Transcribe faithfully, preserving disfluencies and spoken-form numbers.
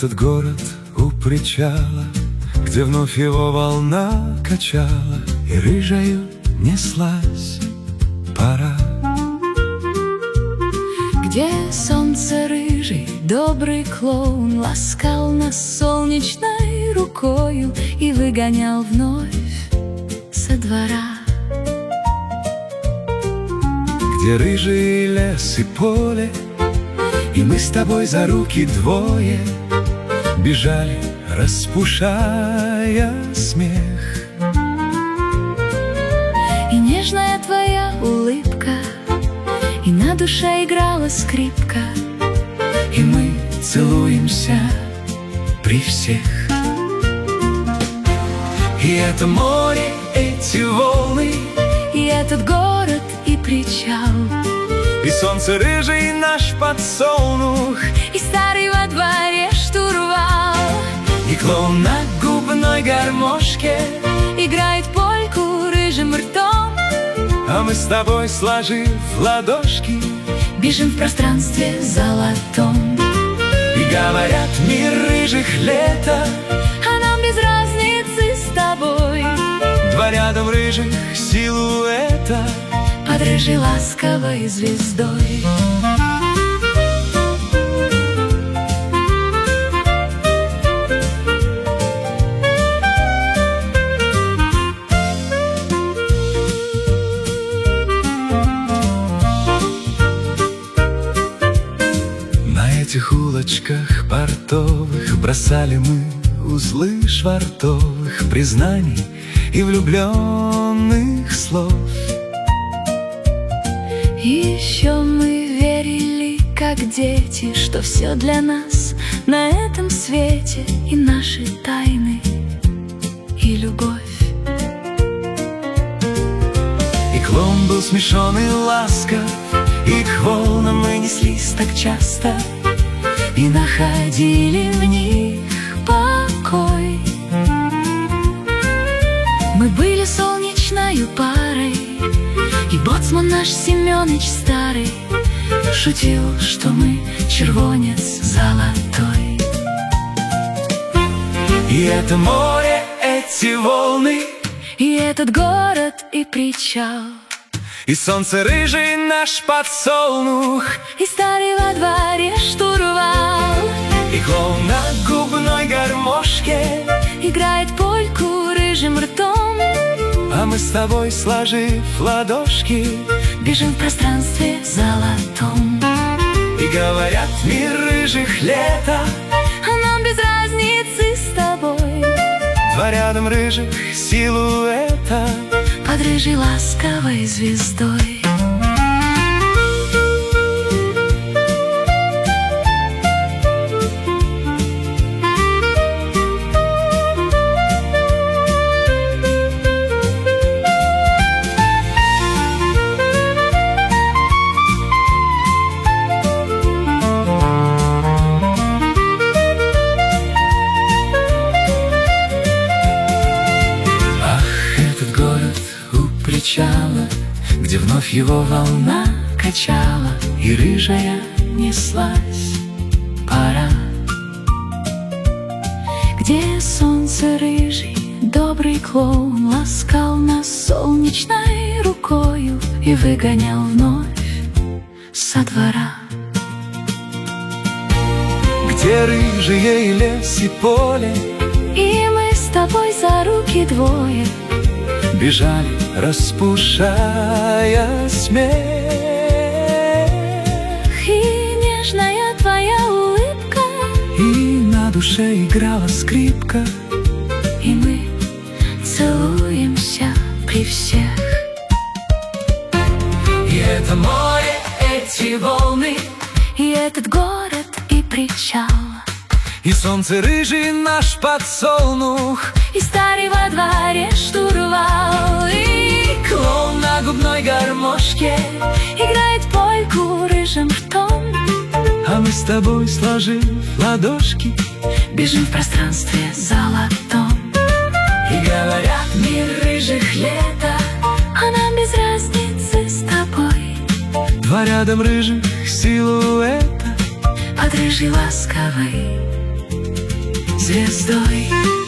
этот город у причала, где вновь его волна качала, и рыжаю неслась пора. Где солнце рыжий, добрый клоун ласкал нас солнечной рукою и выгонял вновь со двора. Где рыжий лес и поле, и мы с тобой за руки двое бежали, распушая смех. И нежная твоя улыбка, и на душе играла скрипка, и мы целуемся при всех. И это море, эти волны, и этот город, и причал, и солнце рыжий наш подсолнух, и старый во дворе штурвал, и клоун на губной гармошке играет польку рыжим ртом. А мы с тобой, сложив ладошки, бежим в пространстве золотом. И говорят, мир рыжих лето, а нам без разницы с тобой. Два рядом рыжих силуэта под рыжей ласковой звездой. На этих улочках портовых бросали мы узлы швартовых признаний и влюбленных слов. И еще мы верили, как дети, что все для нас на этом свете, и наши тайны, и любовь. И клоун был смешон и ласков, и к волнам мы неслись так часто, и находили в них покой. Мы были солнечною парой, и боцман наш Семёныч старый шутил, что мы червонец золотой. И это море, эти волны, и этот город, и причал, и солнце рыжий наш подсолнух, и старый во дворе штурвал, и клоун на губной гармошке играет польку рыжим ртом. А мы с тобой, сложив ладошки, бежим в пространстве золотом. И говорят, мир рыжих лето, а нам без разницы с тобой. Два рядом рыжих силуэта под рыжей ласковой звездой. Где вновь его волна качала, и рыжая неслась пора. Где солнце рыжий, добрый клоун ласкал нас солнечной рукою и выгонял вновь со двора. Где рыжие и лес, и поле, и мы с тобой за руки двое бежали, распушая смех. И нежная твоя улыбка, и на душе играла скрипка, и мы целуемся при всех. И это море, эти волны, и этот город, и причал, и солнце рыжий наш подсолнух, и старый во дворе штурвал, и клоун на губной гармошке играет польку рыжим ртом. А мы с тобой, сложив ладошки, бежим в пространстве золотом. И говорят, мир рыжих лето, а нам без разницы с тобой. Два рядом рыжих силуэта под рыжей ласковой звездой.